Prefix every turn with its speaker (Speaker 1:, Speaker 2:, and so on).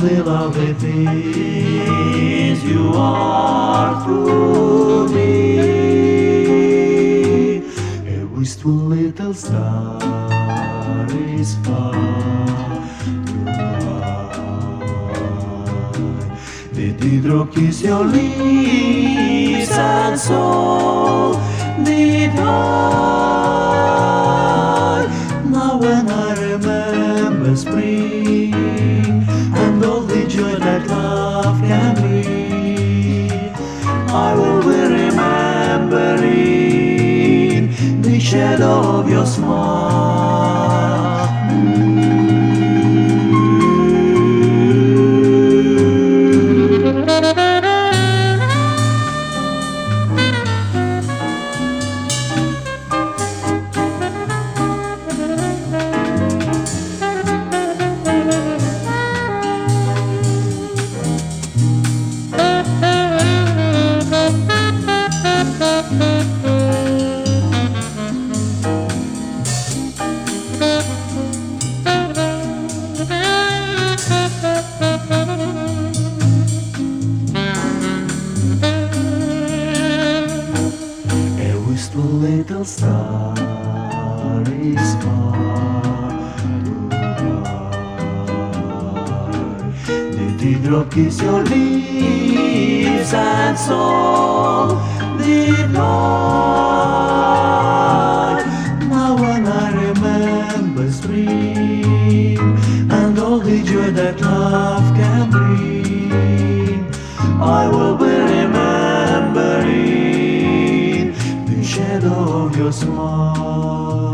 Speaker 1: the lovely things you are to me. A wistful little star is far too high. The dewdrop kiss your lips, and so did I. Now when I remember spring and all the joy that love can bring, I will be remembering the shadow of your smile. The little star is far too high. The dewdrop kiss your lips, and so did I. Now when I remember spring and all the joy that love can bring, I will be remembering the shadow of your smile.